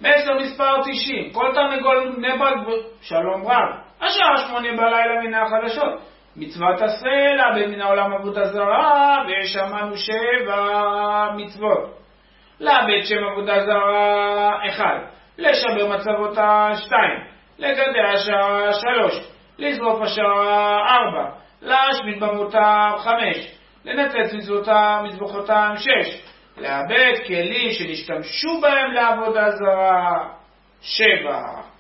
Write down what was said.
מסר מספר 90, כל תרנגול בני ברק, שלום רב, השעה 8 בלילה מן החדשות, מצוות עשה לאבד מן העולם עבודה זרה, ושמענו 7 מצוות. לאבד שם עבודה זרה 1, לשבר מצבותה 2, לגדע השעה 3, לשרוף השעה 4, להשמיד במותר 5, לנצץ מזבחותם 6, לאבד כלים שנשתמשו בהם לעבודה זרה 7.